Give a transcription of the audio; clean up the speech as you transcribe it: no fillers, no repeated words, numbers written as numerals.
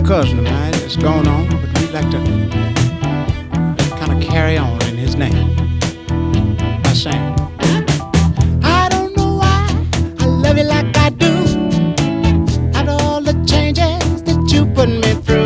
cousin of mine is going on, but we'd like to kind of carry on in his name by saying, I don't know why I love you like I do. After all the changes that you put me through.